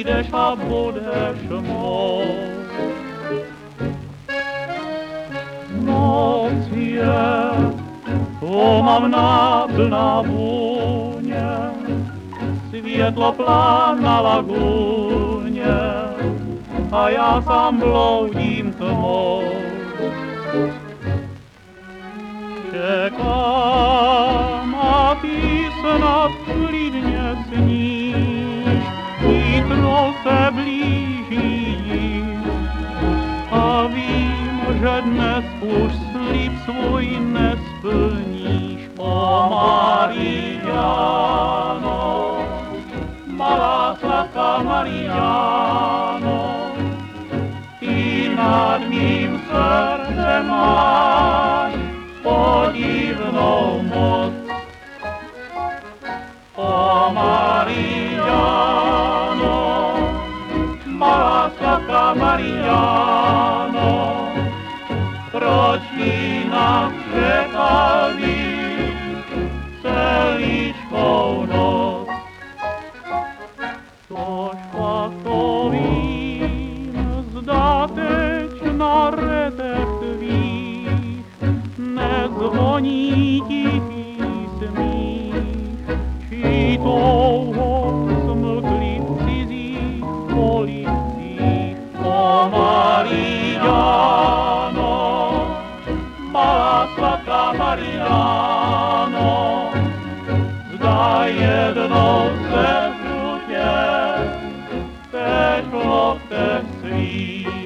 přijdeš a budeš mou. Noc je omamná plná vůně, světlo plán na lagúně a já sám bloudím tmou. Čekám a ty snad klidně sníš, zítro se blíží a vím, že dnes už slib svůj nesplníš. O Mariáno, malá sladká Mariáno, ty nad mým srdcem máš podivnou moc. O Mariáno, malá sladká Mariáno, proč jinak čekal bych celíčkou noc? Což pak to vím, zda teď na retech tvých nezvoní tichý smích, či touho smlkli v cizích policích. O Mariáno, malá sladká Mariáno, zda jednou se žlutě též v loktech svých.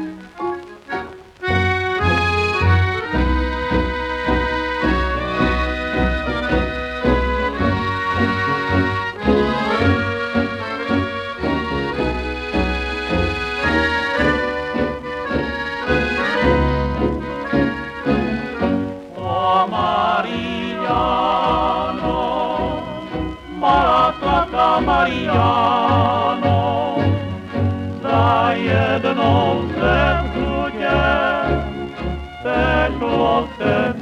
Mariáno, za jednou se v žlutě též lokte